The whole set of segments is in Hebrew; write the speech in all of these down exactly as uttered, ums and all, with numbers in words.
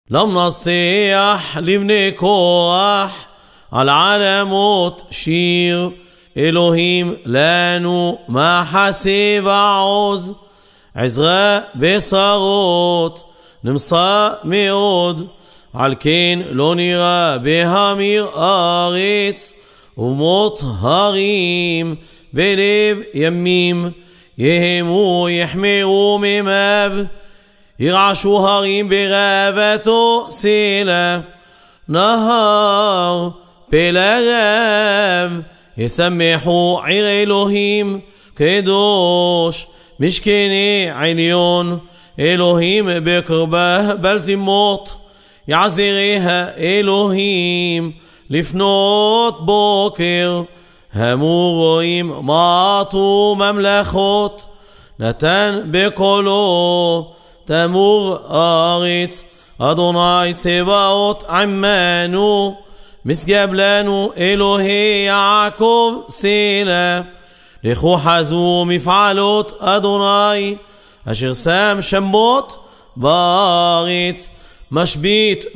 لم نصيح לבני קורח על علמות שיר אלוהים לנו מחסה ועוז עזרה בשרות נמסה מאוד על כן לא נראה בהמיר ארץ ומות הרים בלב ימים יהמו יחמרו מימיו ירעשו הרים ברבתו סלע נהר פלגב ישמחו עיר אלוהים קדוש משכני עליון אלוהים בקרבה בל תמות יעזריה אלוהים לפנות בוקר המו רואים מעטו ממלכות נתן בקולו תמור ארץ אדוני צבאות עמנו משגב לנו אלוהי יעקב סלע לכו חזו מפעלות אדוני אשר שם שמות בארץ משבית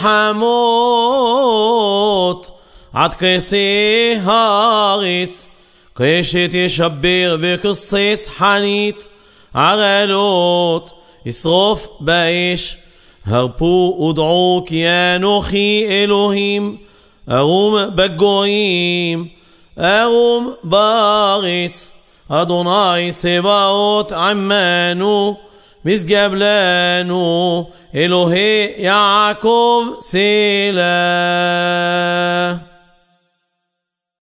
מלחמות עד כסי הארץ קשת ישבר וכסס חנית ערלות ישרוף באש הרפו ודעו כי אנוכי אלוהים ארום בגויים ארום בארץ אדוני צבאות עמנו משגב לנו אלוהי יעקב סלע